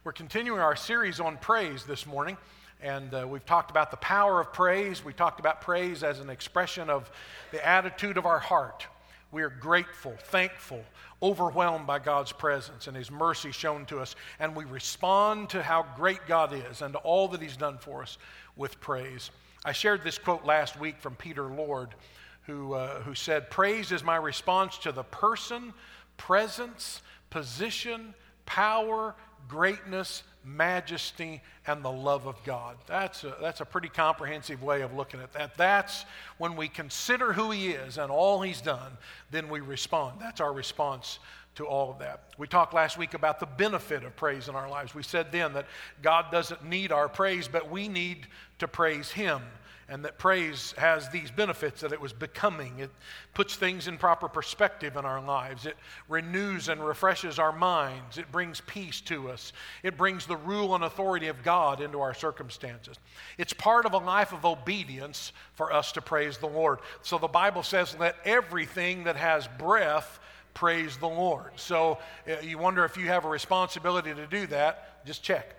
We're continuing our series on praise this morning, and we've talked about the power of praise. We talked about praise as an expression of the attitude of our heart. We are grateful, thankful, overwhelmed by God's presence and His mercy shown to us, and we respond to how great God is and to all that He's done for us with praise. I shared this quote last week from Peter Lord, who said, "Praise is my response to the person, presence, position, power, greatness, majesty, and the love of God." That's a pretty comprehensive way of looking at that. That's when we consider who He is and all He's done, then we respond. That's our response to all of that. We talked last week about the benefit of praise in our lives. We said then that God doesn't need our praise, but we need to praise Him. And that praise has these benefits, that it was becoming. It puts things in proper perspective in our lives. It renews and refreshes our minds. It brings peace to us. It brings the rule and authority of God into our circumstances. It's part of a life of obedience for us to praise the Lord. So the Bible says, "Let everything that has breath praise the Lord." So you wonder if you have a responsibility to do that. Just check.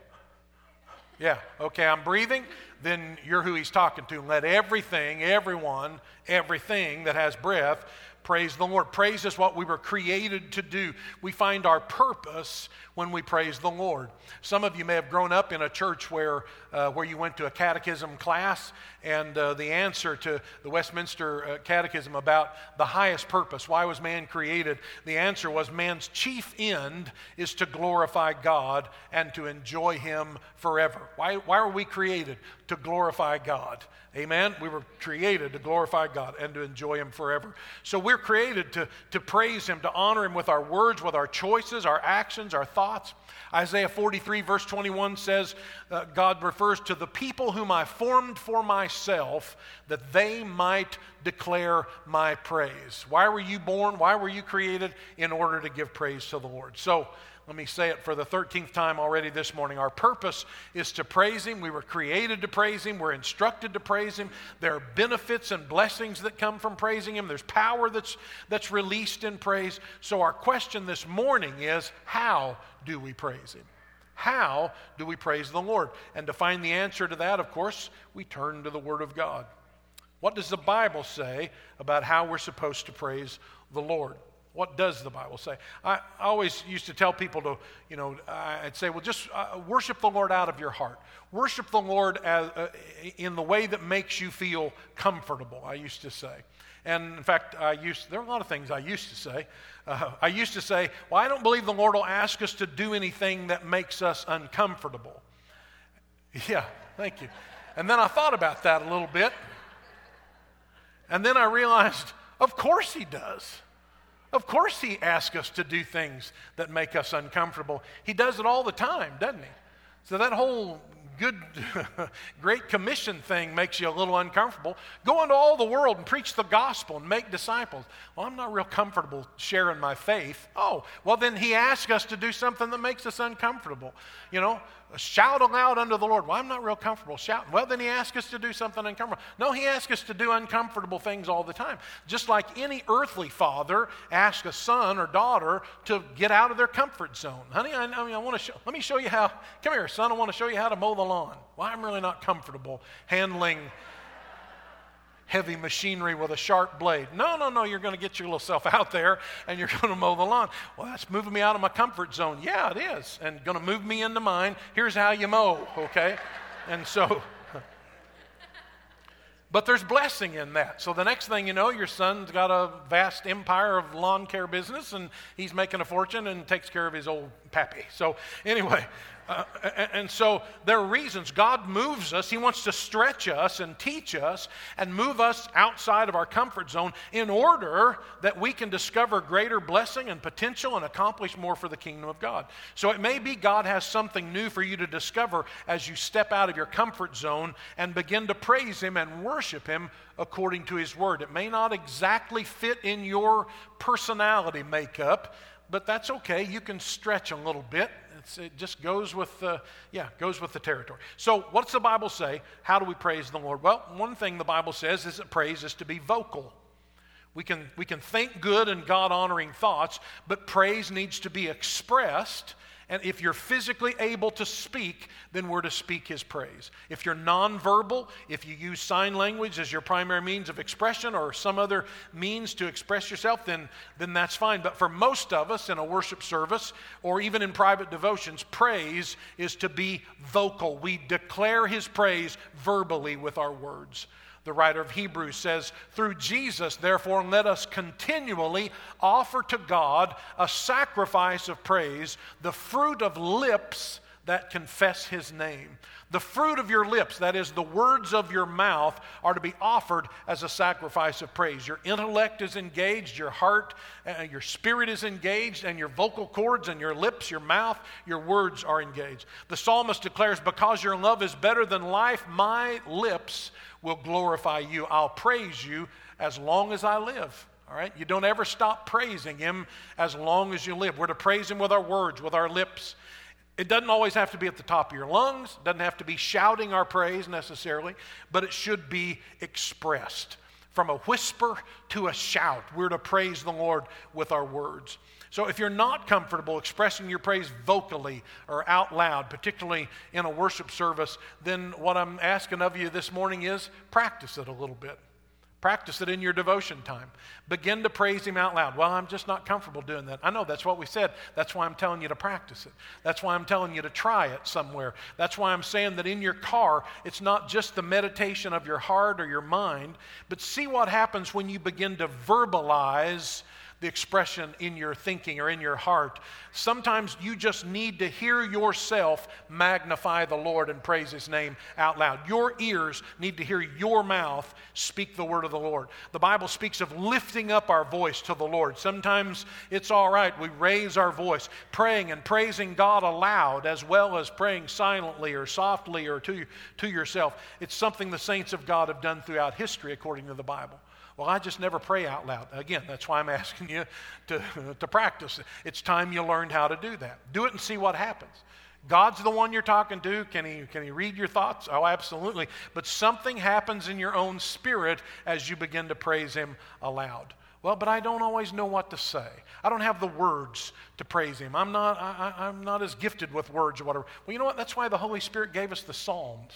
Yeah, okay, I'm breathing, then you're who He's talking to. Let everything, everyone, everything that has breath praise the Lord. Praise is what we were created to do. We find our purpose when we praise the Lord. Some of you may have grown up in a church where you went to a catechism class, and the answer to the Westminster Catechism about the highest purpose, why was man created, the answer was man's chief end is to glorify God and to enjoy Him forever. Why were we created? To glorify God. Amen? We were created to glorify God and to enjoy Him forever. So we're created to praise Him, to honor Him with our words, with our choices, our actions, our thoughts. Isaiah 43 verse 21 says, God refers to the people whom I formed for myself, that they might declare my praise. Why were you born? Why were you created? In order to give praise to the Lord. So let me say it for the 13th time already this morning. Our purpose is to praise Him. We were created to praise Him. We're instructed to praise Him. There are benefits and blessings that come from praising Him. There's power that's released in praise. So our question this morning is, how do we praise Him? How do we praise the Lord? And to find the answer to that, of course, we turn to the Word of God. What does the Bible say about how we're supposed to praise the Lord? What does the Bible say? I always used to tell people to, I'd say, well, just worship the Lord out of your heart. Worship the Lord in the way that makes you feel comfortable, I used to say. And in fact, there are a lot of things I used to say. I used to say, well, I don't believe the Lord will ask us to do anything that makes us uncomfortable. Yeah, thank you. And then I thought about that a little bit. And then I realized, of course He does. Of course He asks us to do things that make us uncomfortable. He does it all the time, doesn't He? So that whole good, Great Commission thing makes you a little uncomfortable. Go into all the world and preach the gospel and make disciples. Well, I'm not real comfortable sharing my faith. Oh, well then He asks us to do something that makes us uncomfortable. Shout aloud unto the Lord. Well, I'm not real comfortable shouting. Well, then He asks us to do something uncomfortable. No, He asks us to do uncomfortable things all the time. Just like any earthly father asks a son or daughter to get out of their comfort zone. Honey, I want to let me show you how. Come here, son. I want to show you how to mow the lawn. Well, I'm really not comfortable handling heavy machinery with a sharp blade. No, you're going to get your little self out there and you're going to mow the lawn. Well, that's moving me out of my comfort zone. Yeah, it is. And going to move me into mine. Here's how you mow, okay? And so, but there's blessing in that. So the next thing you know, your son's got a vast empire of lawn care business and he's making a fortune and takes care of his old pappy. So anyway, and so there are reasons God moves us. He wants to stretch us and teach us and move us outside of our comfort zone in order that we can discover greater blessing and potential and accomplish more for the kingdom of God. So it may be God has something new for you to discover as you step out of your comfort zone and begin to praise Him and worship Him according to His Word. It may not exactly fit in your personality makeup, but that's okay. You can stretch a little bit. It just goes with the territory. So what's the Bible say? How do we praise the Lord? Well, one thing the Bible says is that praise is to be vocal. We can think good and God-honoring thoughts, but praise needs to be expressed And if you're physically able to speak, then we're to speak His praise. If you're nonverbal, if you use sign language as your primary means of expression or some other means to express yourself, then that's fine. But for most of us in a worship service or even in private devotions, praise is to be vocal. We declare His praise verbally with our words. The writer of Hebrews says, through Jesus, therefore, let us continually offer to God a sacrifice of praise, the fruit of lips that confess His name. The fruit of your lips, that is, the words of your mouth, are to be offered as a sacrifice of praise. Your intellect is engaged, your heart, your spirit is engaged, and your vocal cords and your lips, your mouth, your words are engaged. The psalmist declares, because your love is better than life, my lips will glorify you. I'll praise you as long as I live. All right? You don't ever stop praising Him as long as you live. We're to praise Him with our words, with our lips. It doesn't always have to be at the top of your lungs. It doesn't have to be shouting our praise necessarily, but it should be expressed. From a whisper to a shout, we're to praise the Lord with our words. So if you're not comfortable expressing your praise vocally or out loud, particularly in a worship service, then what I'm asking of you this morning is practice it a little bit. Practice it in your devotion time. Begin to praise Him out loud. Well, I'm just not comfortable doing that. I know that's what we said. That's why I'm telling you to practice it. That's why I'm telling you to try it somewhere. That's why I'm saying that in your car, it's not just the meditation of your heart or your mind, but see what happens when you begin to verbalize the expression in your thinking or in your heart. Sometimes you just need to hear yourself magnify the Lord and praise His name out loud. Your ears need to hear your mouth speak the word of the Lord. The Bible speaks of lifting up our voice to the Lord. Sometimes it's all right. We raise our voice, praying and praising God aloud as well as praying silently or softly or to yourself. It's something the saints of God have done throughout history according to the Bible. Well, I just never pray out loud. Again, that's why I'm asking you to practice. It's time you learned how to do that. Do it and see what happens. God's the one you're talking to. Can he read your thoughts? Oh, absolutely. But something happens in your own spirit as you begin to praise Him aloud. Well, but I don't always know what to say. I don't have the words to praise Him. I'm not as gifted with words or whatever. Well, you know what? That's why the Holy Spirit gave us the Psalms.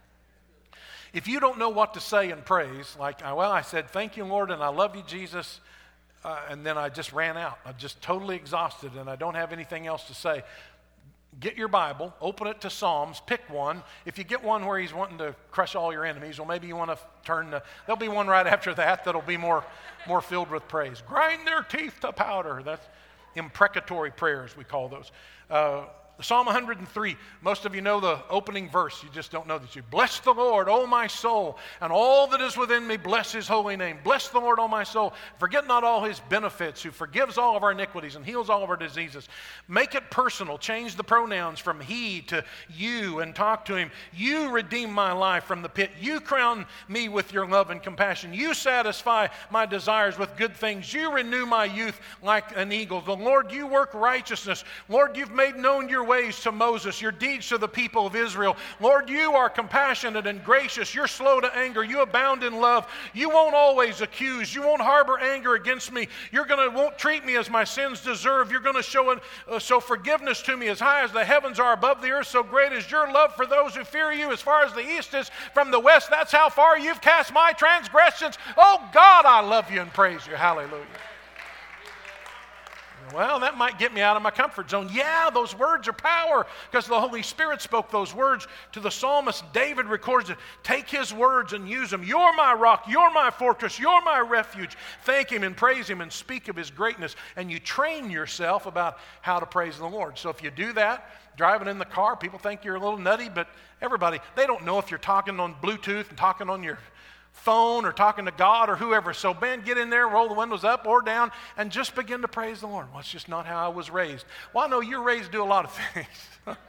If you don't know what to say in praise, like, well, I said, thank you, Lord, and I love you, Jesus, and then I just ran out. I'm just totally exhausted, and I don't have anything else to say. Get your Bible, open it to Psalms, pick one. If you get one where He's wanting to crush all your enemies, well, maybe you want to there'll be one right after that that'll be more filled with praise. Grind their teeth to powder. That's imprecatory prayers, we call those. Psalm 103, most of you know the opening verse. You just don't know that. You bless the Lord, O my soul, and all that is within me, bless His holy name. Bless the Lord, O my soul. Forget not all His benefits, who forgives all of our iniquities and heals all of our diseases. Make it personal. Change the pronouns from he to you and talk to Him. You redeem my life from the pit. You crown me with your love and compassion. You satisfy my desires with good things. You renew my youth like an eagle. The Lord, you work righteousness. Lord, you've made known your ways to Moses, your deeds to the people of Israel. Lord, you are compassionate and gracious. You're slow to anger. You abound in love. You won't always accuse. You won't harbor anger against me. Won't treat me as my sins deserve. You're going to show forgiveness to me as high as the heavens are above the earth. So great is your love for those who fear you. As far as the east is from the west, that's how far you've cast my transgressions. Oh God, I love you and praise you. Hallelujah. Well, that might get me out of my comfort zone. Yeah, those words are power because the Holy Spirit spoke those words to the psalmist. David records it. Take his words and use them. You're my rock. You're my fortress. You're my refuge. Thank Him and praise Him and speak of His greatness. And you train yourself about how to praise the Lord. So if you do that, driving in the car, people think you're a little nutty, but everybody, they don't know if you're talking on Bluetooth and talking on your phone or talking to God or whoever. So, man, get in there, roll the windows up or down, and just begin to praise the Lord. Well, it's just not how I was raised. Well, I know you're raised to do a lot of things.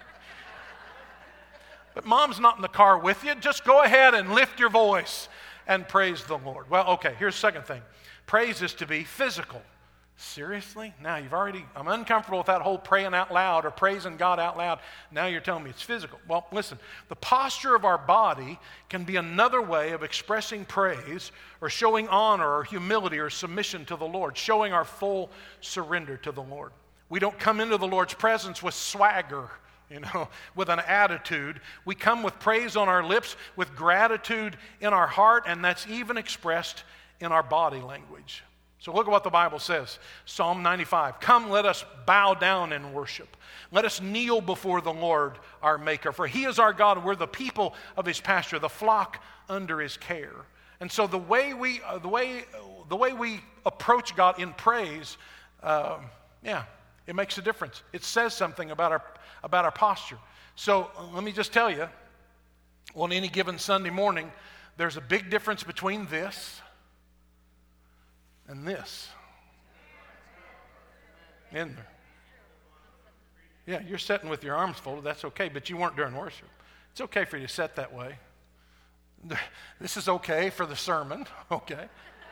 But Mom's not in the car with you. Just go ahead and lift your voice and praise the Lord. Well, okay, here's the second thing. Praise is to be physical. Seriously? Now I'm uncomfortable with that whole praying out loud or praising God out loud. Now you're telling me it's physical. Well, listen, the posture of our body can be another way of expressing praise or showing honor or humility or submission to the Lord, showing our full surrender to the Lord. We don't come into the Lord's presence with swagger, with an attitude. We come with praise on our lips, with gratitude in our heart, and that's even expressed in our body language. So look at what the Bible says. Psalm 95. Come, let us bow down and worship. Let us kneel before the Lord our Maker. For He is our God, and we're the people of His pasture, the flock under His care. And so the way we approach God in praise, it makes a difference. It says something about our posture. So let me just tell you, on any given Sunday morning, there's a big difference between this and this. In there. Yeah, you're sitting with your arms folded. That's okay, but you weren't during worship. It's okay for you to sit that way. This is okay for the sermon. Okay.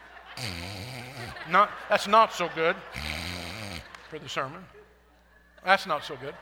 That's not so good for the sermon. That's not so good.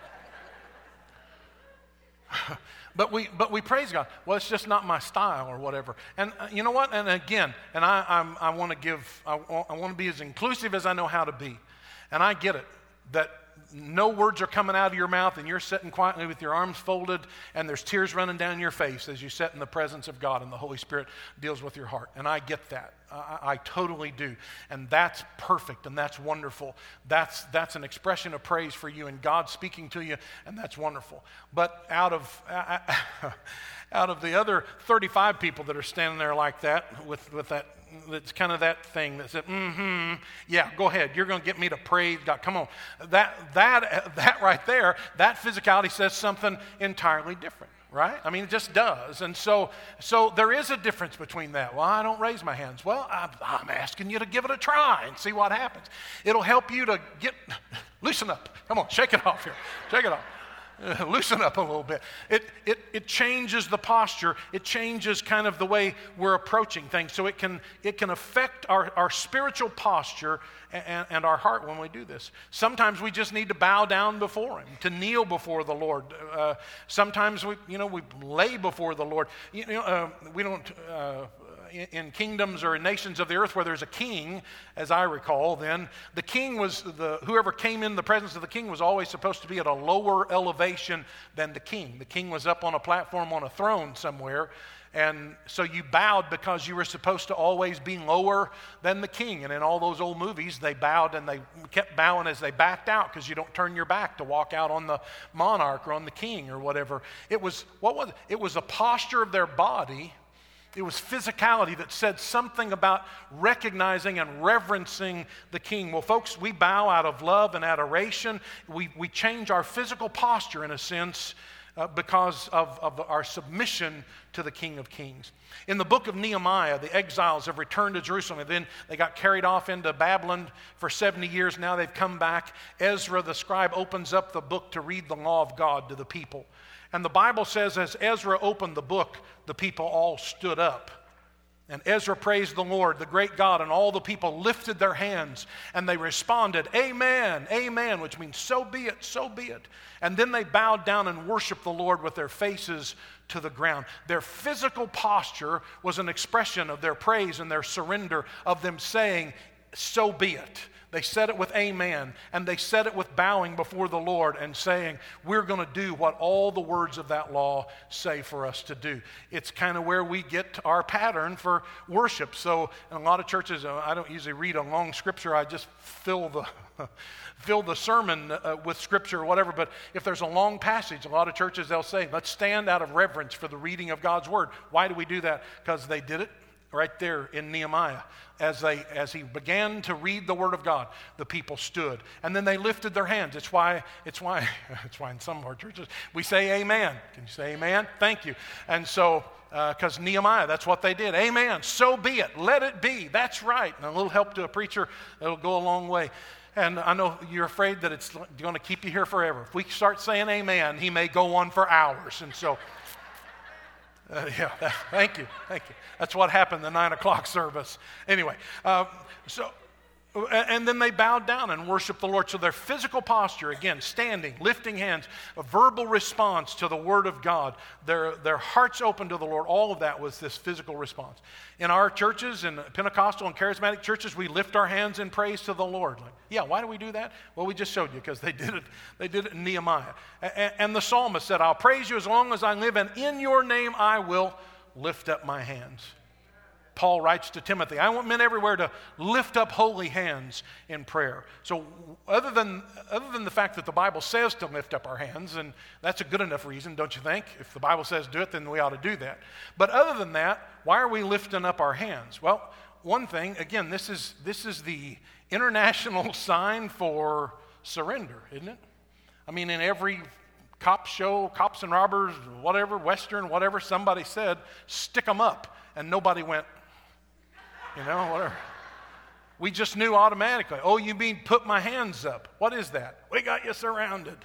But we praise God. Well, it's just not my style or whatever. And you know what? And again, and I want to be as inclusive as I know how to be. And I get it that no words are coming out of your mouth and you're sitting quietly with your arms folded and there's tears running down your face as you sit in the presence of God and the Holy Spirit deals with your heart. And I get that. I totally do. And that's perfect and that's wonderful. That's an expression of praise for you and God speaking to you, and that's wonderful. But out of the other 35 people that are standing there like that with that, it's kind of that thing that said, yeah, go ahead. You're going to get me to praise God. Come on. That right there, that physicality says something entirely different, right? I mean, it just does. And so there is a difference between that. Well, I don't raise my hands. Well, I'm asking you to give it a try and see what happens. It'll help you to loosen up. Come on, shake it off here. Shake it off. Loosen up a little bit. It changes the posture. It changes kind of the way we're approaching things. So it can affect our spiritual posture and our heart when we do this. Sometimes we just need to bow down before Him, to kneel before the Lord. Sometimes we lay before the Lord. We don't. In kingdoms or in nations of the earth where there's a king, as I recall, then the king whoever came in the presence of the king was always supposed to be at a lower elevation than the king. The king was up on a platform on a throne somewhere, and so you bowed because you were supposed to always be lower than the king. And in all those old movies, they bowed and they kept bowing as they backed out because you don't turn your back to walk out on the monarch or on the king or whatever. It was a posture of their body. It was physicality that said something about recognizing and reverencing the king. Well, folks, we bow out of love and adoration. We change our physical posture, in a sense, because of our submission to the King of Kings. In the book of Nehemiah, the exiles have returned to Jerusalem, and then they got carried off into Babylon for 70 years. Now they've come back. Ezra, the scribe, opens up the book to read the law of God to the people. And the Bible says, as Ezra opened the book, the people all stood up. And Ezra praised the Lord, the great God, and all the people lifted their hands, and they responded, Amen, Amen, which means so be it, so be it. And then they bowed down and worshiped the Lord with their faces to the ground. Their physical posture was an expression of their praise and their surrender, of them saying, so be it. They said it with amen, and they said it with bowing before the Lord and saying, we're going to do what all the words of that law say for us to do. It's kind of where we get our pattern for worship. So in a lot of churches, I don't usually read a long scripture. I just fill the sermon with scripture or whatever. But if there's a long passage, a lot of churches, they'll say, let's stand out of reverence for the reading of God's word. Why do we do that? Because they did it right there in Nehemiah. As he began to read the word of God, the people stood, and then they lifted their hands. It's why in some of our churches we say amen. Can you say amen? Thank you. And so, because Nehemiah, that's what they did. Amen. So be it. Let it be. That's right. And a little help to a preacher, it'll go a long way. And I know you're afraid that it's going to keep you here forever. If we start saying amen, he may go on for hours. And so, thank you. That's what happened in the 9 o'clock service. Anyway, so And then they bowed down and worshiped the Lord. So their physical posture, again, standing, lifting hands, a verbal response to the Word of God, their hearts open to the Lord, all of that was this physical response. In our churches, in Pentecostal and charismatic churches, we lift our hands in praise to the Lord. Like, yeah, why do we do that? Well, we just showed you because they did it in Nehemiah. And the psalmist said, I'll praise you as long as I live, and in your name I will lift up my hands. Paul writes to Timothy, I want men everywhere to lift up holy hands in prayer. So other than the fact that the Bible says to lift up our hands, and that's a good enough reason, don't you think? If the Bible says do it, then we ought to do that. But other than that, why are we lifting up our hands? Well, one thing, again, this is the international sign for surrender, isn't it? I mean, in every cop show, Cops and Robbers, whatever, Western, whatever, somebody said, stick them up. And nobody went, whatever. We just knew automatically. Oh, you mean put my hands up. What is that? We got you surrounded.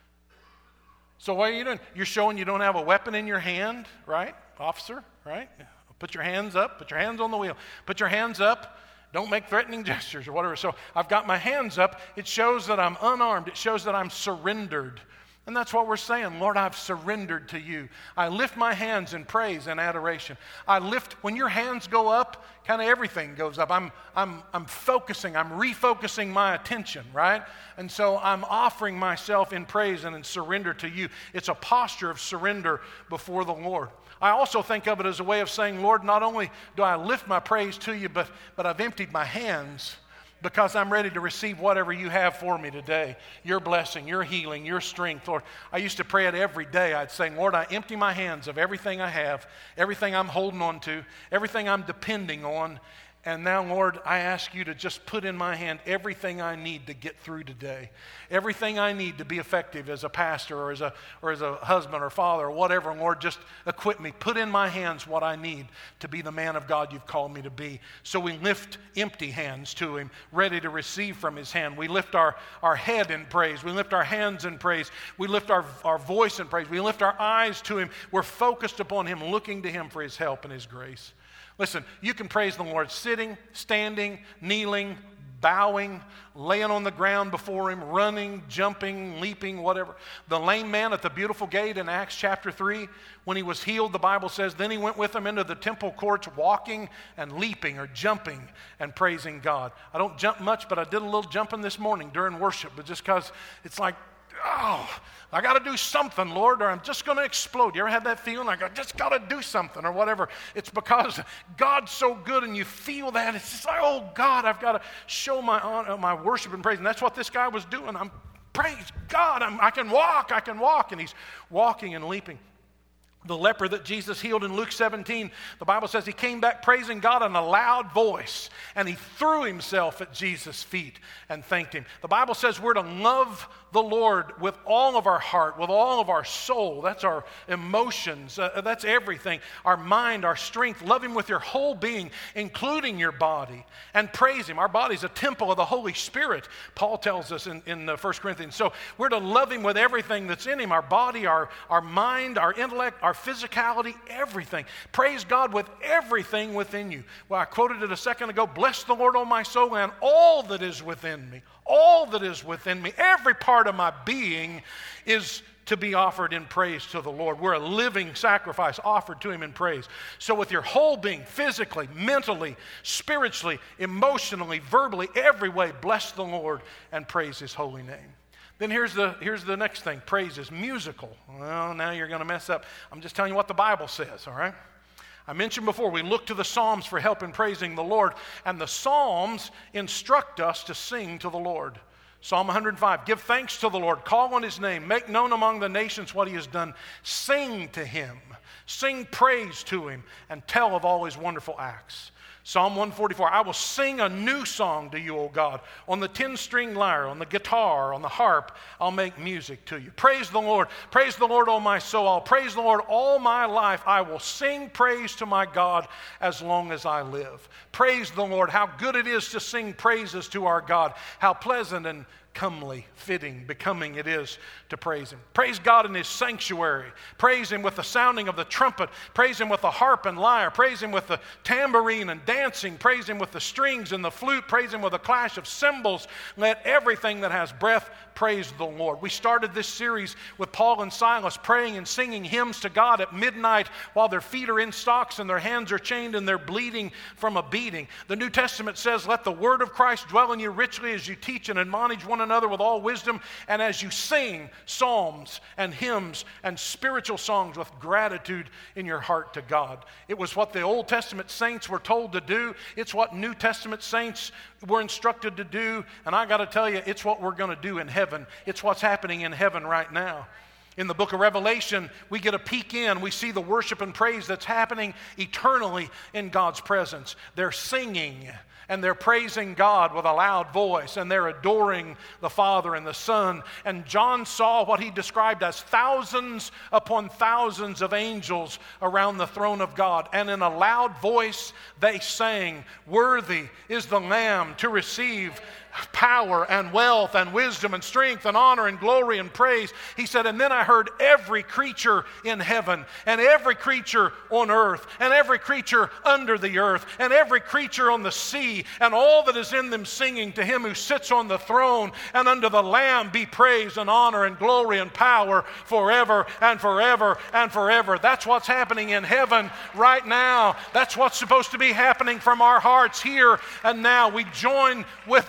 So what are you doing? You're showing you don't have a weapon in your hand, right, officer, right? Put your hands up. Put your hands on the wheel. Put your hands up. Don't make threatening gestures or whatever. So I've got my hands up. It shows that I'm unarmed. It shows that I'm surrendered. And that's what we're saying. Lord, I've surrendered to you. I lift my hands in praise and adoration. When your hands go up, kind of everything goes up. I'm focusing, I'm refocusing my attention, right? And so I'm offering myself in praise and in surrender to you. It's a posture of surrender before the Lord. I also think of it as a way of saying, Lord, not only do I lift my praise to you, but I've emptied my hands because I'm ready to receive whatever you have for me today. Your blessing, your healing, your strength. Lord, I used to pray it every day. I'd say, Lord, I empty my hands of everything I have, everything I'm holding on to, everything I'm depending on. And now, Lord, I ask you to just put in my hand everything I need to get through today. Everything I need to be effective as a pastor or as a husband or father or whatever. Lord, just equip me. Put in my hands what I need to be the man of God you've called me to be. So we lift empty hands to him, ready to receive from his hand. We lift our head in praise. We lift our hands in praise. We lift our voice in praise. We lift our eyes to him. We're focused upon him, looking to him for his help and his grace. Listen, you can praise the Lord sitting, standing, kneeling, bowing, laying on the ground before him, running, jumping, leaping, whatever. The lame man at the beautiful gate in Acts chapter 3, when he was healed, the Bible says, then he went with them into the temple courts, walking and leaping or jumping and praising God. I don't jump much, but I did a little jumping this morning during worship, but just because it's like, oh, I got to do something, Lord, or I'm just going to explode. You ever had that feeling like I just got to do something or whatever? It's because God's so good and you feel that. It's just like, oh, God, I've got to show my honor, my worship and praise. And that's what this guy was doing. Praise God, I can walk. And he's walking and leaping. The leper that Jesus healed in Luke 17, the Bible says he came back praising God in a loud voice, and he threw himself at Jesus' feet and thanked him. The Bible says we're to love the Lord with all of our heart, with all of our soul. That's our emotions. That's everything. Our mind, our strength. Love him with your whole being, including your body, and praise him. Our body's a temple of the Holy Spirit, Paul tells us in 1 Corinthians. So we're to love him with everything that's in him, our body, our mind, our intellect, our physicality, everything. Praise God with everything within you. Well, I quoted it a second ago. Bless the Lord, O my soul, and all that is within me. All that is within me, every part of my being is to be offered in praise to the Lord. We're a living sacrifice offered to him in praise. So with your whole being, physically, mentally, spiritually, emotionally, verbally, every way, bless the Lord and praise his holy name. Then here's the next thing. Praise is musical. Well, now you're going to mess up. I'm just telling you what the Bible says, all right? I mentioned before, we look to the Psalms for help in praising the Lord, and the Psalms instruct us to sing to the Lord. Psalm 105, give thanks to the Lord, call on his name, make known among the nations what he has done. Sing to him, sing praise to him, and tell of all his wonderful acts. Psalm 144, I will sing a new song to you, O God. On the 10-string lyre, on the guitar, on the harp, I'll make music to you. Praise the Lord, O my soul. I'll praise the Lord all my life. I will sing praise to my God as long as I live. Praise the Lord. How good it is to sing praises to our God. How pleasant and comely, fitting, becoming it is to praise Him. Praise God in His sanctuary. Praise Him with the sounding of the trumpet. Praise Him with the harp and lyre. Praise Him with the tambourine and dancing. Praise Him with the strings and the flute. Praise Him with a clash of cymbals. Let everything that has breath praise the Lord. We started this series with Paul and Silas praying and singing hymns to God at midnight while their feet are in stocks and their hands are chained and they're bleeding from a beating. The New Testament says, let the word of Christ dwell in you richly as you teach and admonish one another with all wisdom, and as you sing psalms and hymns and spiritual songs with gratitude in your heart to God. It was what the Old Testament saints were told to do. It's what New Testament saints were instructed to do. And I got to tell you, it's what we're going to do in heaven. It's what's happening in heaven right now. In the book of Revelation, we get a peek in. We see the worship and praise that's happening eternally in God's presence. They're singing and they're praising God with a loud voice, and they're adoring the Father and the Son. And John saw what he described as thousands upon thousands of angels around the throne of God. And in a loud voice they sang, "Worthy is the Lamb to receive power and wealth and wisdom and strength and honor and glory and praise." He said, and then I heard every creature in heaven and every creature on earth and every creature under the earth and every creature on the sea and all that is in them singing to Him who sits on the throne and unto the Lamb be praise and honor and glory and power forever and forever and forever. That's what's happening in heaven right now. That's what's supposed to be happening from our hearts here and now. We join with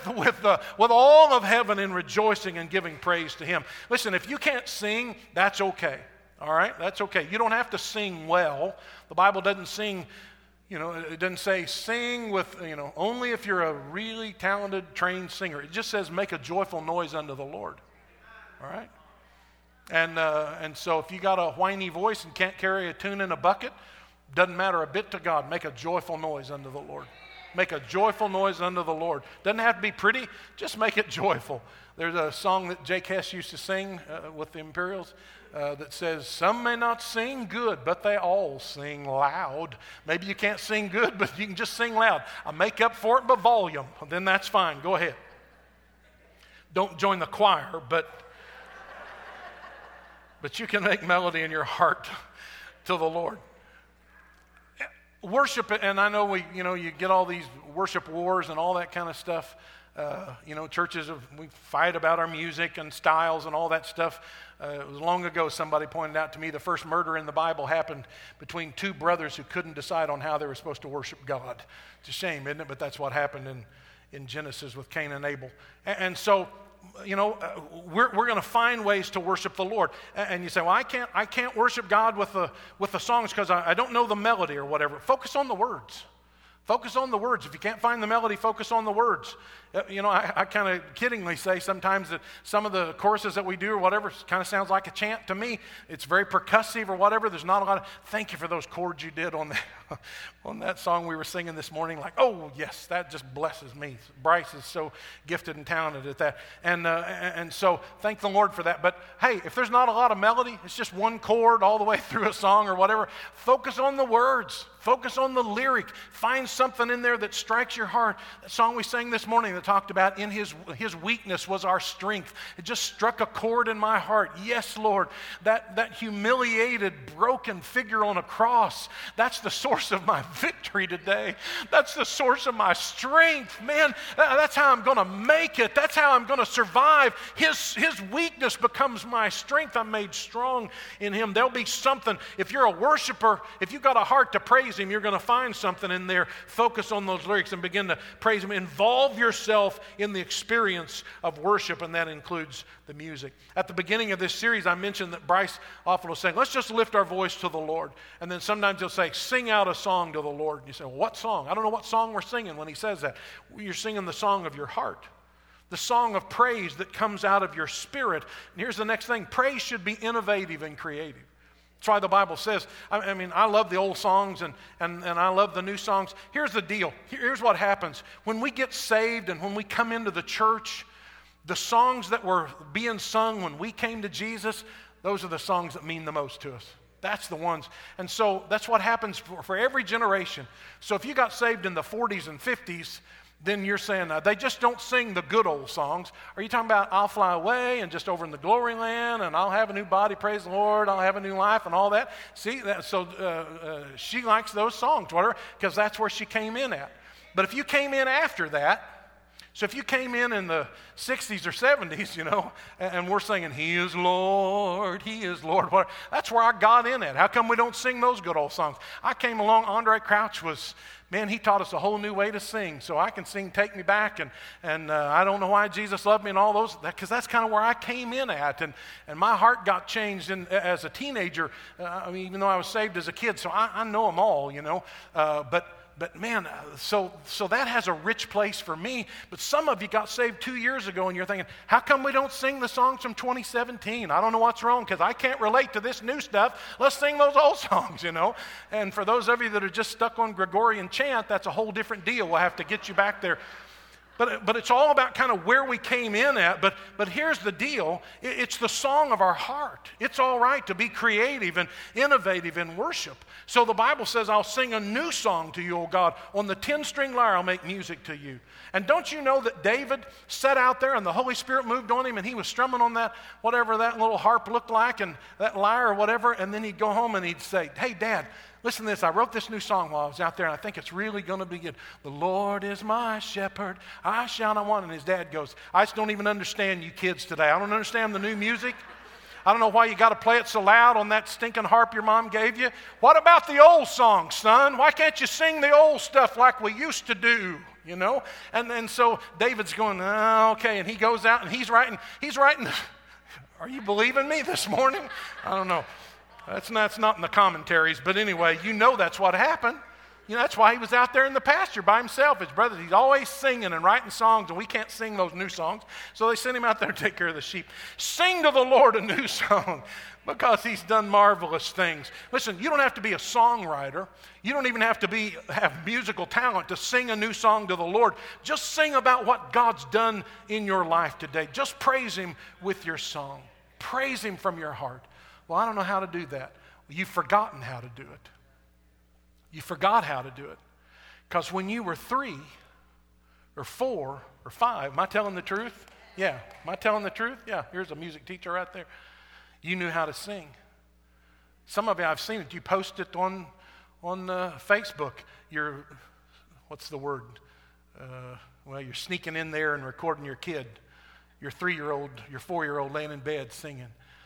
all of heaven in rejoicing and giving praise to Him. Listen, if you can't sing, that's okay. All right? That's okay. You don't have to sing well. The Bible doesn't sing, it doesn't say sing with, only if you're a really talented, trained singer. It just says make a joyful noise unto the Lord. All right? And so if you got a whiny voice and can't carry a tune in a bucket, doesn't matter a bit to God. Make a joyful noise unto the Lord. Make a joyful noise unto the Lord. Doesn't have to be pretty, just make it joyful. There's a song that Jake Hess used to sing with the Imperials that says, some may not sing good, but they all sing loud. Maybe you can't sing good, but you can just sing loud. I make up for it by volume. Then that's fine. Go ahead. Don't join the choir, but you can make melody in your heart to the Lord. Worship, and I know you get all these worship wars and all that kind of stuff. Churches, we fight about our music and styles and all that stuff. It was long ago somebody pointed out to me the first murder in the Bible happened between two brothers who couldn't decide on how they were supposed to worship God. It's a shame, isn't it? But that's what happened in Genesis with Cain and Abel. And so, we're going to find ways to worship the Lord. And you say, well, I can't worship God with the songs because I don't know the melody or whatever. Focus on the words. Focus on the words. If you can't find the melody, focus on the words. I kind of kiddingly say sometimes that some of the choruses that we do or whatever kind of sounds like a chant to me. It's very percussive or whatever. There's not a lot of, thank you for those chords you did on that song we were singing this morning. Like, oh, yes, that just blesses me. Bryce is so gifted and talented at that. And so thank the Lord for that. But hey, if there's not a lot of melody, it's just one chord all the way through a song or whatever, focus on the words. Focus on the lyric. Find something in there that strikes your heart. That song we sang this morning that talked about in his weakness was our strength. It just struck a chord in my heart. Yes, Lord, that humiliated, broken figure on a cross, that's the source of my victory today. That's the source of my strength. Man, that's how I'm going to make it. That's how I'm going to survive. His weakness becomes my strength. I'm made strong in Him. There'll be something. If you're a worshiper, if you've got a heart to praise Him, you're going to find something in there. Focus on those lyrics and begin to praise Him. Involve yourself in the experience of worship, and that includes the music. At the beginning of this series, I mentioned that Bryce often will say, let's just lift our voice to the Lord. And then sometimes he'll say, sing out a song to the Lord. And you say, well, what song? I don't know what song we're singing when he says that. You're singing the song of your heart. The song of praise that comes out of your spirit. And here's the next thing. Praise should be innovative and creative. That's why the Bible says, I love the old songs and I love the new songs. Here's the deal. Here's what happens. When we get saved and when we come into the church, the songs that were being sung when we came to Jesus, those are the songs that mean the most to us. That's the ones. And so that's what happens for every generation. So if you got saved in the 40s and 50s, then you're saying they just don't sing the good old songs. Are you talking about I'll fly away and just over in the glory land and I'll have a new body, praise the Lord, I'll have a new life and all that? See, she likes those songs, whatever, because that's where she came in at. But if you came in after that, so if you came in the 60s or 70s, and we're singing, He is Lord, whatever, that's where I got in at. How come we don't sing those good old songs? I came along, Andre Crouch he taught us a whole new way to sing. So I can sing Take Me Back and I Don't Know Why Jesus Loved Me and all those, because that's kind of where I came in at. And my heart got changed as a teenager, even though I was saved as a kid. So I know them all, But man, so that has a rich place for me. But some of you got saved 2 years ago and you're thinking, how come we don't sing the songs from 2017? I don't know what's wrong because I can't relate to this new stuff. Let's sing those old songs, And for those of you that are just stuck on Gregorian chant, that's a whole different deal. We'll have to get you back there. But it's all about kind of where we came in at. But here's the deal. It's the song of our heart. It's all right to be creative and innovative in worship. So the Bible says, I'll sing a new song to you, O God. On the 10-string lyre, I'll make music to you. And don't you know that David sat out there and the Holy Spirit moved on him and he was strumming on that, whatever that little harp looked like and that lyre or whatever. And then he'd go home and he'd say, hey, Dad, listen to this. I wrote this new song while I was out there, and I think it's really going to be good. The Lord is my shepherd. I shall not want. And his dad goes, I just don't even understand you kids today. I don't understand the new music. I don't know why you got to play it so loud on that stinking harp your mom gave you. What about the old songs, son? Why can't you sing the old stuff like we used to do? And then so David's going, okay. And he goes out and he's writing. Are you believing me this morning? I don't know. That's not in the commentaries, but anyway, that's what happened. That's why he was out there in the pasture by himself. His brothers, he's always singing and writing songs, and we can't sing those new songs. So they sent him out there to take care of the sheep. Sing to the Lord a new song because he's done marvelous things. Listen, you don't have to be a songwriter. You don't even have to have musical talent to sing a new song to the Lord. Just sing about what God's done in your life today. Just praise Him with your song. Praise Him from your heart. Well, I don't know how to do that. Well, you've forgotten how to do it. You forgot how to do it. Because when you were 3 or 4 or 5, am I telling the truth? Yeah. Am I telling the truth? Yeah. Here's a music teacher right there. You knew how to sing. Some of you, I've seen it. You post it on Facebook. What's the word? You're sneaking in there and recording your kid, your 3-year-old, your 4-year-old laying in bed singing.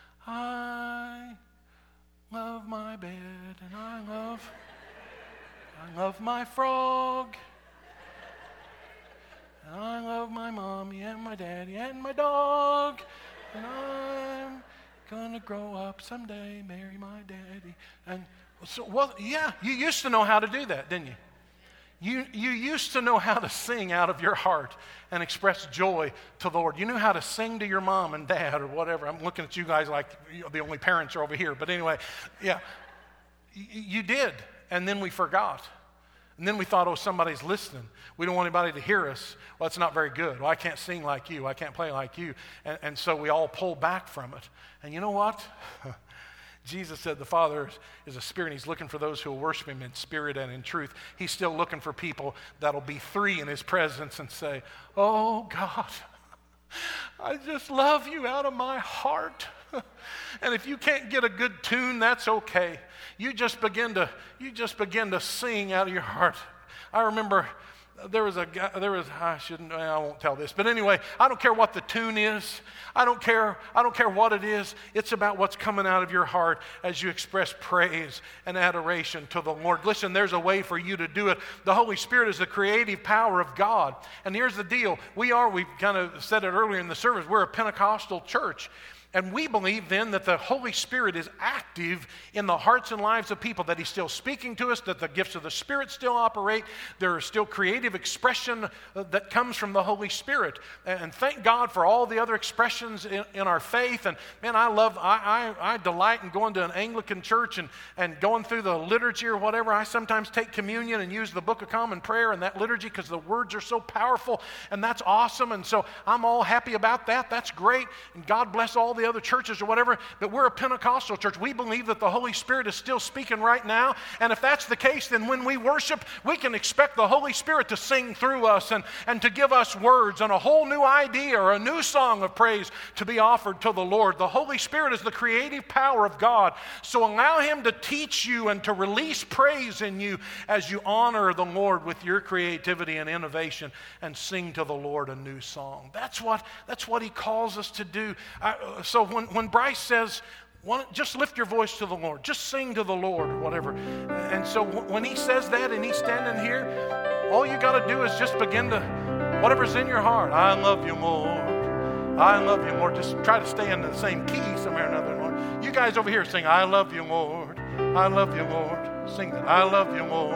I love my bed and I love my frog. And I love my mommy and my daddy and my dog. And I'm gonna grow up someday, marry my daddy. And so, you used to know how to do that, didn't you? You used to know how to sing out of your heart and express joy to the Lord. You knew how to sing to your mom and dad or whatever. I'm looking at you guys like the only parents are over here. But anyway, yeah, you did. And then we forgot. And then we thought, somebody's listening. We don't want anybody to hear us. Well, that's not very good. Well, I can't sing like you. I can't play like you. And so we all pull back from it. And you know what? Jesus said the Father is a spirit, and He's looking for those who will worship Him in spirit and in truth. He's still looking for people that'll be 3 in His presence and say, oh, God, I just love you out of my heart. And if you can't get a good tune, that's okay. You just begin to sing out of your heart. I remember I won't tell this, but anyway, I don't care what the tune is. I don't care what it is. It's about what's coming out of your heart as you express praise and adoration to the Lord. Listen, there's a way for you to do it. The Holy Spirit is the creative power of God. And here's the deal. We kind of said it earlier in the service, we're a Pentecostal church. And we believe then that the Holy Spirit is active in the hearts and lives of people, that He's still speaking to us, that the gifts of the Spirit still operate. There is still creative expression that comes from the Holy Spirit. And thank God for all the other expressions in our faith. And man, I delight in going to an Anglican church and going through the liturgy or whatever. I sometimes take communion and use the Book of Common Prayer and that liturgy because the words are so powerful, and that's awesome. And so I'm all happy about that. That's great. And God bless all the the other churches or whatever, but we're a Pentecostal church. We believe that the Holy Spirit is still speaking right now. And if that's the case, then when we worship, we can expect the Holy Spirit to sing through us and to give us words and a whole new idea or a new song of praise to be offered to the Lord. The Holy Spirit is the creative power of God. So allow Him to teach you and to release praise in you as you honor the Lord with your creativity and innovation and sing to the Lord a new song. That's what He calls us to do. So when Bryce says, just lift your voice to the Lord, just sing to the Lord or whatever. And so when he says that and he's standing here, all you got to do is just begin to, whatever's in your heart, I love you, Lord. I love you, Lord. Just try to stay in the same key somewhere or another, Lord. You guys over here sing, I love you, Lord. I love you, Lord. Sing that. I love you, Lord.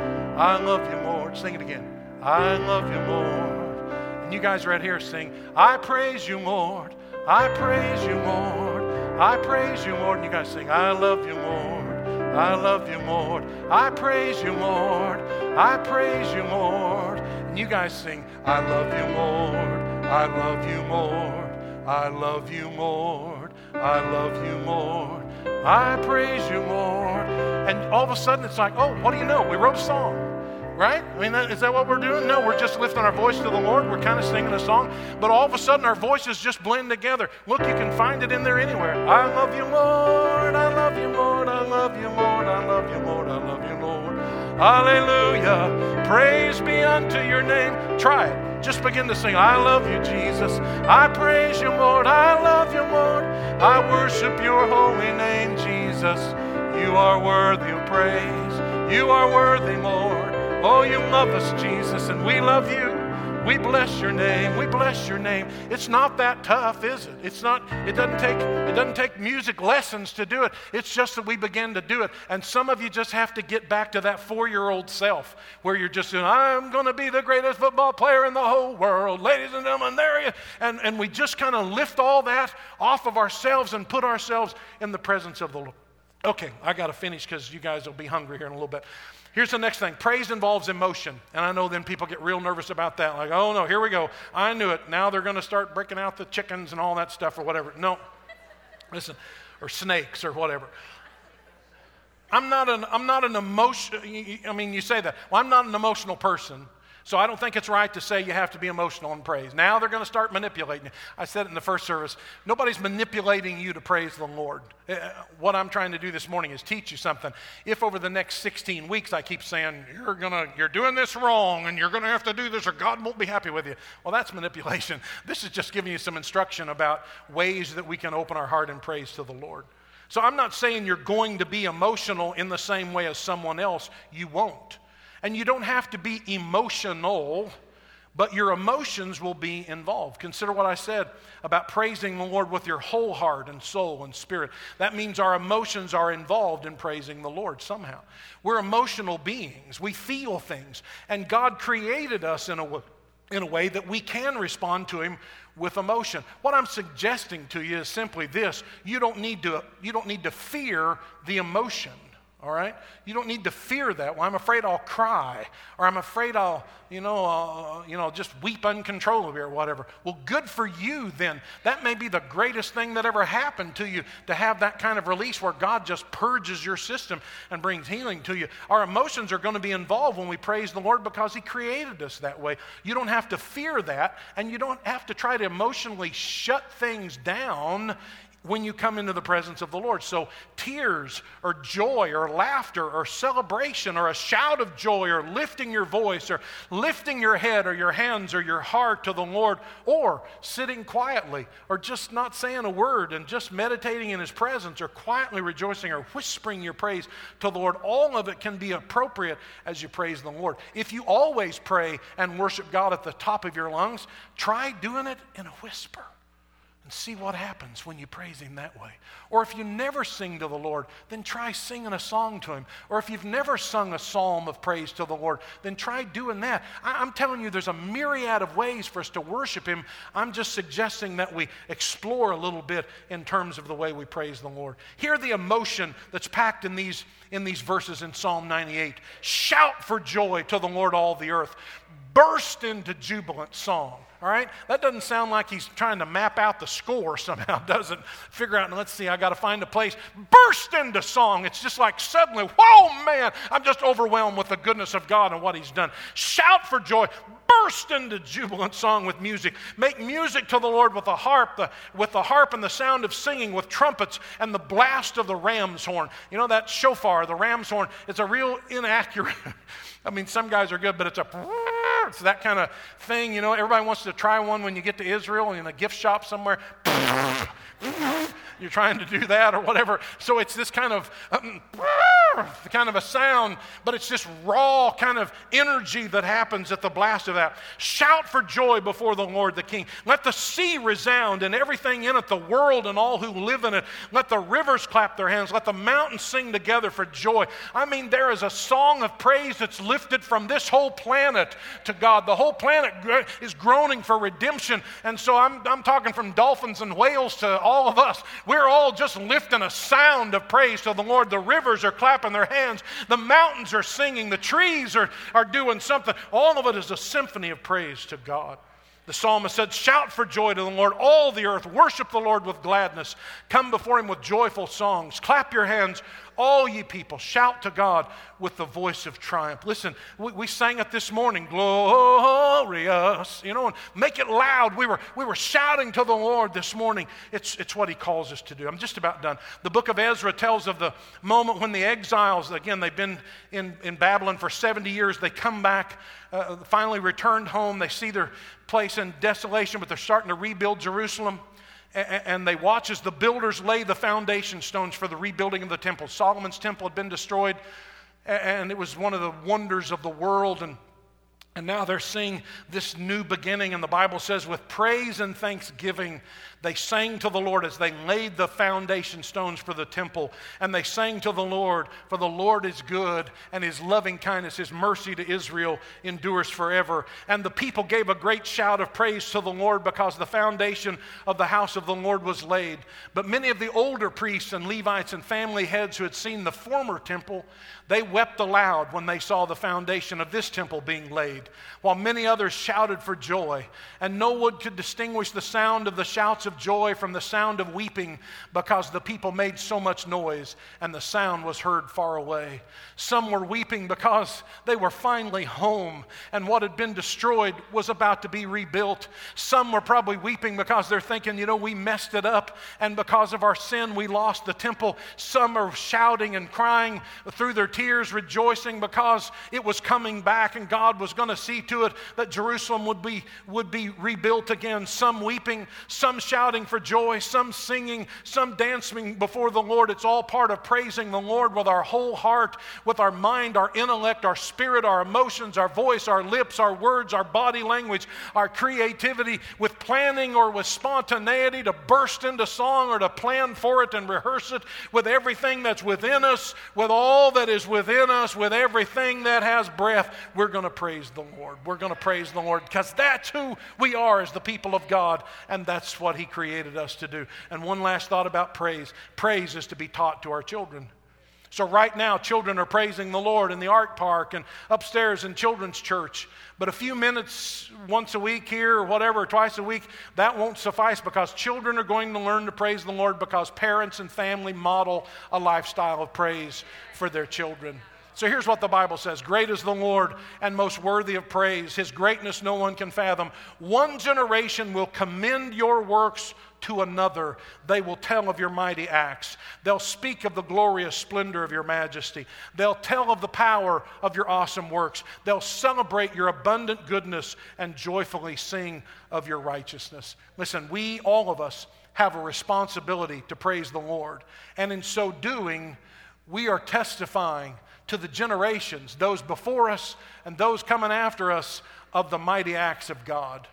I love you, Lord. Sing it again. I love you, Lord. And you guys right here sing, I praise you, Lord. I praise you, Lord. I praise you, Lord. And you guys sing, I love you, Lord. I love you, Lord. I praise you, Lord. I praise you, Lord. And you guys sing, I love you, Lord. I love you, Lord. I love you, Lord. I love you, Lord. I praise you, Lord. And all of a sudden it's like, oh, what do you know? We wrote a song. Right? I mean, is that what we're doing? No, we're just lifting our voice to the Lord. We're kind of singing a song. But all of a sudden, our voices just blend together. Look, you can find it in there anywhere. I love you, Lord. I love you, Lord. I love you, Lord. I love you, Lord. I love you, Lord. Hallelujah. Praise be unto your name. Try it. Just begin to sing, I love you, Jesus. I praise you, Lord. I love you, Lord. I worship your holy name, Jesus. You are worthy of praise. You are worthy, Lord. Oh, you love us, Jesus, and we love you. We bless your name. We bless your name. It's not that tough, is it? It doesn't take music lessons to do it. It's just that we begin to do it. And some of you just have to get back to that 4-year-old self where you're just saying, I'm going to be the greatest football player in the whole world. Ladies and gentlemen, there you are. And we just kind of lift all that off of ourselves and put ourselves in the presence of the Lord. Okay, I got to finish because you guys will be hungry here in a little bit. Here's the next thing. Praise involves emotion. And I know then people get real nervous about that. Like, oh, no, here we go. I knew it. Now they're going to start breaking out the chickens and all that stuff or whatever. No. Listen. Or snakes or whatever. I'm not an emotion. I mean, you say that. Well, I'm not an emotional person. So I don't think it's right to say you have to be emotional in praise. Now they're going to start manipulating you. I said it in the first service. Nobody's manipulating you to praise the Lord. What I'm trying to do this morning is teach you something. If over the next 16 weeks I keep saying, you're doing this wrong and you're going to have to do this or God won't be happy with you. Well, that's manipulation. This is just giving you some instruction about ways that we can open our heart in praise to the Lord. So I'm not saying you're going to be emotional in the same way as someone else. You won't. And you don't have to be emotional, but your emotions will be involved. Consider what I said about praising the Lord with your whole heart and soul and spirit. That means our emotions are involved in praising the Lord somehow. We're emotional beings. We feel things. And God created us in a way that we can respond to Him with emotion. What I'm suggesting to you is simply this. You don't need to fear the emotion. All right? You don't need to fear that. Well, I'm afraid I'll cry, or I'm afraid I'll just weep uncontrollably or whatever. Well, good for you then. That may be the greatest thing that ever happened to you, to have that kind of release where God just purges your system and brings healing to you. Our emotions are going to be involved when we praise the Lord because He created us that way. You don't have to fear that, and you don't have to try to emotionally shut things down when you come into the presence of the Lord. So tears or joy or laughter or celebration or a shout of joy or lifting your voice or lifting your head or your hands or your heart to the Lord, or sitting quietly or just not saying a word and just meditating in His presence, or quietly rejoicing or whispering your praise to the Lord, all of it can be appropriate as you praise the Lord. If you always pray and worship God at the top of your lungs, try doing it in a whisper. And see what happens when you praise Him that way. Or if you never sing to the Lord, then try singing a song to Him. Or if you've never sung a psalm of praise to the Lord, then try doing that. I'm telling you, there's a myriad of ways for us to worship Him. I'm just suggesting that we explore a little bit in terms of the way we praise the Lord. Hear the emotion that's packed in these verses in Psalm 98. Shout for joy to the Lord, all the earth. burst into jubilant song. All right? That doesn't sound like he's trying to map out the score somehow, does it? Figure out, let's see, I got to find a place. Burst into song. It's just like suddenly, whoa, man, I'm just overwhelmed with the goodness of God and what he's done. Shout for joy. Burst into jubilant song with music. Make music to the Lord with the harp and the sound of singing, with trumpets and the blast of the ram's horn. You know that shofar, the ram's horn, it's a real inaccurate. I mean, some guys are good, but it's that kind of thing. You know, everybody wants to try one when you get to Israel in a gift shop somewhere. You're trying to do that or whatever. So it's this kind of a sound, but it's this raw kind of energy that happens at the blast of that. Shout for joy before the Lord the King. Let the sea resound and everything in it, the world and all who live in it. Let the rivers clap their hands. Let the mountains sing together for joy. I mean, there is a song of praise that's lifted from this whole planet to God. The whole planet is groaning for redemption. And so I'm talking from dolphins and whales to all of us. We're all just lifting a sound of praise to the Lord. The rivers are clapping their hands. The mountains are singing. The trees are doing something. All of it is a symphony of praise to God. The psalmist said, shout for joy to the Lord, all the earth. Worship the Lord with gladness. Come before him with joyful songs. Clap your hands, all ye people. Shout to God with the voice of triumph. Listen, we sang it this morning, glorious. You know, and make it loud. We were shouting to the Lord this morning. It's what he calls us to do. I'm just about done. The book of Ezra tells of the moment when the exiles, again, they've been in Babylon for 70 years. They come back, finally returned home. They see their place in desolation, but they're starting to rebuild Jerusalem. And they watch as the builders lay the foundation stones for the rebuilding of the temple. Solomon's temple had been destroyed, and it was one of the wonders of the world. And now they're seeing this new beginning. And the Bible says, with praise and thanksgiving, they sang to the Lord as they laid the foundation stones for the temple. And they sang to the Lord, for the Lord is good, and his loving kindness, his mercy to Israel endures forever. And the people gave a great shout of praise to the Lord because the foundation of the house of the Lord was laid. But many of the older priests and Levites and family heads who had seen the former temple, they wept aloud when they saw the foundation of this temple being laid, while many others shouted for joy. And no one could distinguish the sound of the shouts of joy from the sound of weeping, because the people made so much noise, and the sound was heard far away. Some were weeping because they were finally home, and what had been destroyed was about to be rebuilt. Some were probably weeping because they're thinking, we messed it up, and because of our sin, we lost the temple. Some are shouting and crying through their tears, rejoicing because it was coming back, and God was going to see to it that Jerusalem would be rebuilt again. Some weeping, some shouting for joy, some singing, some dancing before the Lord. It's all part of praising the Lord with our whole heart, with our mind, our intellect, our spirit, our emotions, our voice, our lips, our words, our body language, our creativity, with planning or with spontaneity to burst into song or to plan for it and rehearse it, with everything that's within us, with all that is within us, with everything that has breath. We're going to praise the Lord. We're going to praise the Lord because that's who we are as the people of God, and that's what he created us to do. And one last thought about praise. Praise is to be taught to our children. So right now, children are praising the Lord in the art park and upstairs in children's church. But a few minutes once a week here or whatever, twice a week, that won't suffice, because children are going to learn to praise the Lord because parents and family model a lifestyle of praise for their children. So here's what the Bible says. Great is the Lord and most worthy of praise. His greatness no one can fathom. One generation will commend your works to another. They will tell of your mighty acts. They'll speak of the glorious splendor of your majesty. They'll tell of the power of your awesome works. They'll celebrate your abundant goodness and joyfully sing of your righteousness. Listen, all of us, have a responsibility to praise the Lord. And in so doing, we are testifying to the generations, those before us and those coming after us, of the mighty acts of God.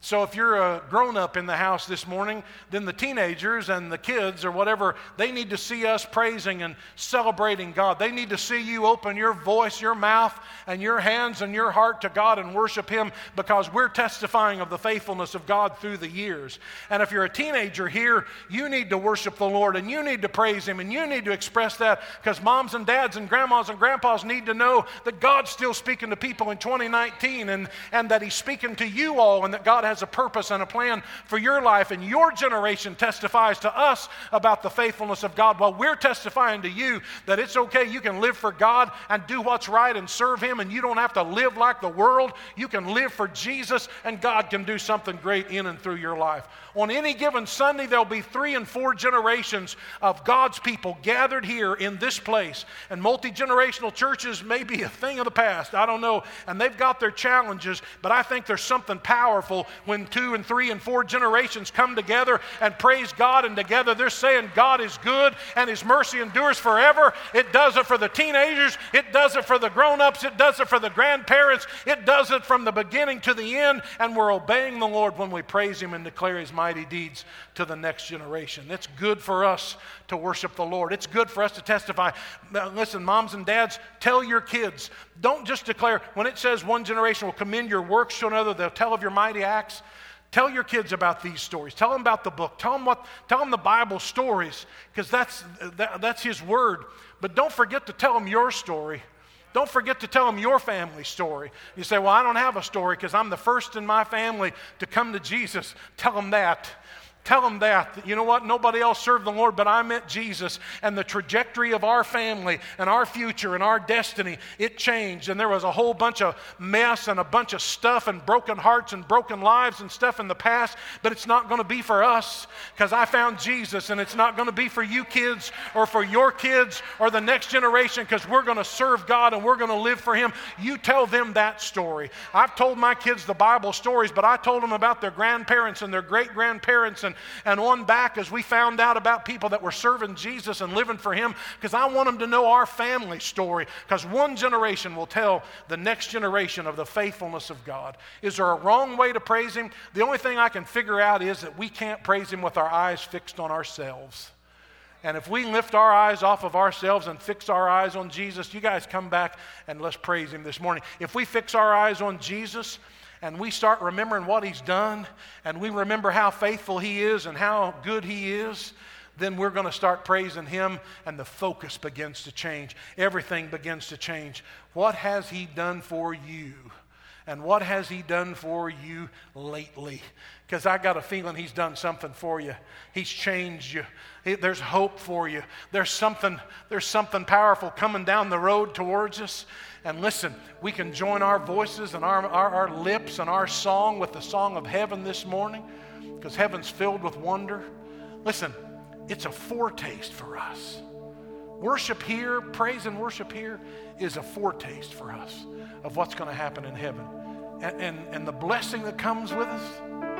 So if you're a grown-up in the house this morning, then the teenagers and the kids or whatever, they need to see us praising and celebrating God. They need to see you open your voice, your mouth, and your hands and your heart to God and worship Him, because we're testifying of the faithfulness of God through the years. And if you're a teenager here, you need to worship the Lord, and you need to praise Him, and you need to express that, because moms and dads and grandmas and grandpas need to know that God's still speaking to people in 2019, and that He's speaking to you all, and that God has a purpose and a plan for your life, and your generation testifies to us about the faithfulness of God, while we're testifying to you that it's okay, you can live for God and do what's right and serve Him, and you don't have to live like the world. You can live for Jesus, and God can do something great in and through your life. On any given Sunday, there'll be 3 and 4 generations of God's people gathered here in this place, and multi-generational churches may be a thing of the past, I don't know, and they've got their challenges, but I think there's something powerful when 2 and 3 and 4 generations come together and praise God, and together they're saying God is good and His mercy endures forever. It does it for the teenagers, it does it for the grown-ups, it does it for the grandparents, it does it from the beginning to the end, and we're obeying the Lord when we praise Him and declare His mighty deeds to the next generation. It's good for us to worship the Lord. It's good for us to testify. Now, listen, moms and dads, tell your kids, don't just declare, when it says one generation will commend your works to another, they'll tell of your mighty acts. Tell your kids about these stories. Tell them about the book. Tell them the Bible stories, because that's His word. But don't forget to tell them your story. Don't forget to tell them your family story. You say, well, I don't have a story because I'm the first in my family to come to Jesus. Tell them that. Tell them that. You know what? Nobody else served the Lord, but I met Jesus, and the trajectory of our family and our future and our destiny, it changed. And there was a whole bunch of mess and a bunch of stuff and broken hearts and broken lives and stuff in the past, but it's not going to be for us, because I found Jesus, and it's not going to be for you kids or for your kids or the next generation, because we're going to serve God and we're going to live for Him. You tell them that story. I've told my kids the Bible stories, but I told them about their grandparents and their great-grandparents and on back as we found out about people that were serving Jesus and living for Him, because I want them to know our family story, because one generation will tell the next generation of the faithfulness of God. Is there a wrong way to praise Him? The only thing I can figure out is that we can't praise Him with our eyes fixed on ourselves. And if we lift our eyes off of ourselves and fix our eyes on Jesus, you guys come back and let's praise Him this morning. If we fix our eyes on Jesus, and we start remembering what He's done, and we remember how faithful He is and how good He is, then we're going to start praising Him, and the focus begins to change. Everything begins to change. What has He done for you? And what has He done for you lately? Because I got a feeling He's done something for you. He's changed you. There's hope for you. There's something powerful coming down the road towards us. And listen, we can join our voices and our lips and our song with the song of heaven this morning, because heaven's filled with wonder. Listen, it's a foretaste for us. Worship here, praise and worship here is a foretaste for us of what's going to happen in heaven. And the blessing that comes with us,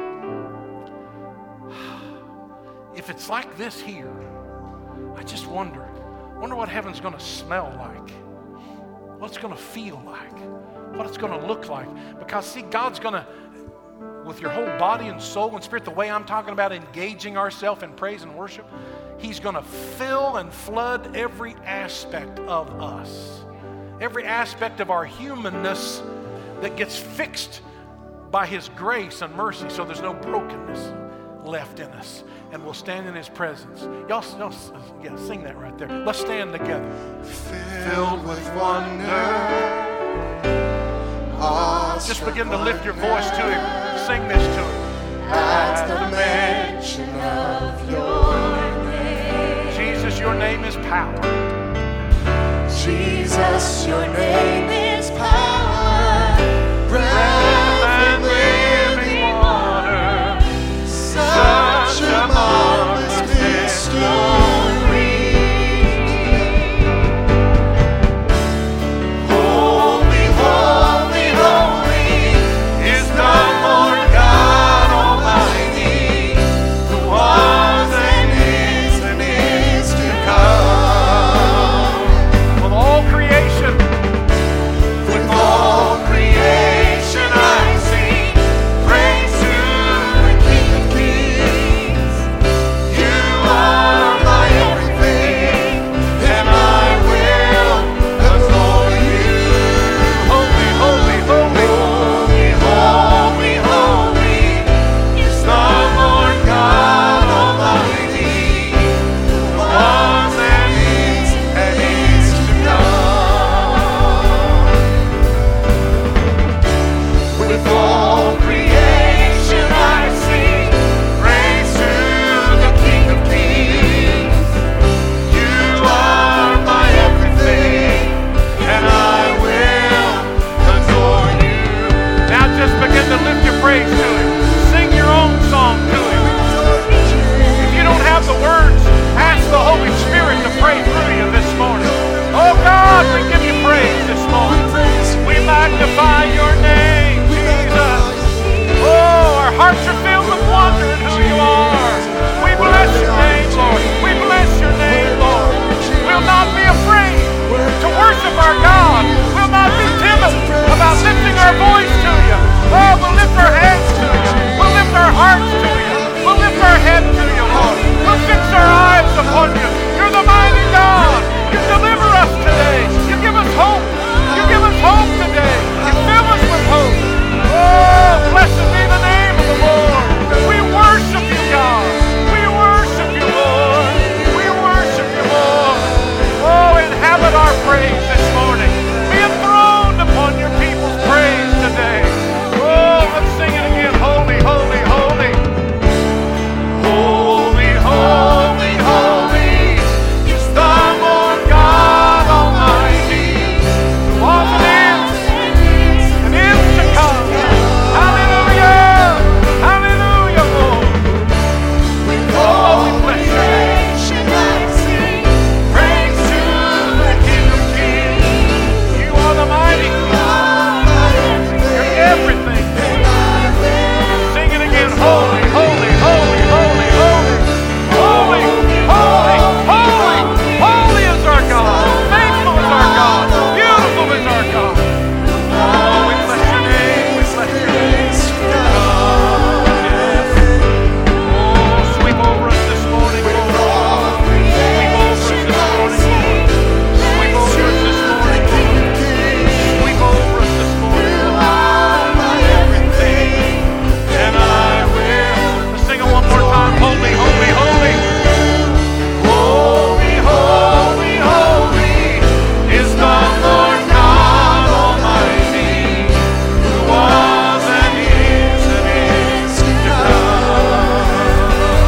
if it's like this here, I just wonder what heaven's going to smell like, what it's going to feel like, what it's going to look like. Because see, God's going to, with your whole body and soul and spirit, the way I'm talking about engaging ourselves in praise and worship, He's going to fill and flood every aspect of us, every aspect of our humanness that gets fixed by His grace and mercy, so there's no brokenness left in us. And we'll stand in His presence. Y'all sing that right there. Let's stand together. Filled with wonder. Just begin to lift your voice to Him. Sing this to Him. At the mention of your name. Jesus, your name is power. Jesus, your name is power. Breath and living water. Such a marvelous mystery. Holy, holy, holy is the Lord God Almighty, who was and is to come. With all creation praise this morning. Be enthroned upon your people's praise today. Oh, let's sing it again. Holy, holy, holy. Holy, holy, holy is the Lord God Almighty, Who was and is to come. Hallelujah. Hallelujah, Lord. with all creation I sing praise to the King of Kings. You are the mighty. You're everything. Sing it again. Holy, holy, holy, holy, holy. Holy, holy, holy. Holy is our God. Faithful is our God. Beautiful is our God. Oh, we bless your name. We bless your name. Oh, sweep over us this morning, Lord. Sweep over us this morning, Lord. Sweep over us this morning, Lord. Sweep over us this morning, Lord. Everything, and I will. Let's sing it one more time. Holy, holy, holy. Holy, holy, holy is the Lord God Almighty, who was and is to come.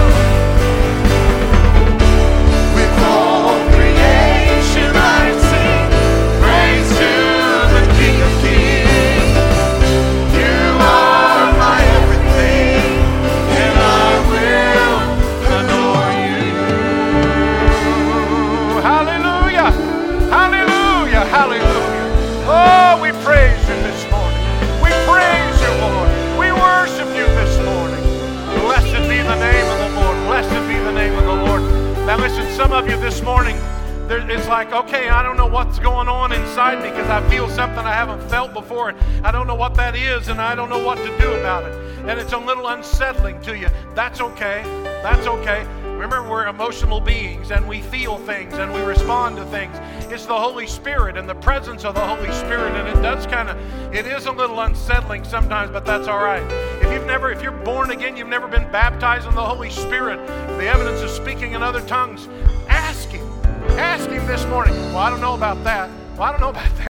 With all creation I sing praise to the King of Kings. You are my everything, and I will adore you. Hallelujah. Hallelujah. Hallelujah. Oh, we praise you this morning. We praise you, Lord. We worship you this morning. Blessed be the name of the Lord. Blessed be the name of the Lord. Now listen, some of you this morning, it's like, okay, I don't know what's going on inside me because I feel something I haven't felt before. And I don't know what that is, and I don't know what to do about it. And it's a little unsettling to you. That's okay. That's okay. Remember, we're emotional beings, and we feel things, and we respond to things. It's the Holy Spirit and the presence of the Holy Spirit, and it is a little unsettling sometimes, but that's all right. If you're born again, you've never been baptized in the Holy Spirit, the evidence of speaking in other tongues, ask Him. Ask Him this morning. Well, I don't know about that. Well, I don't know about that.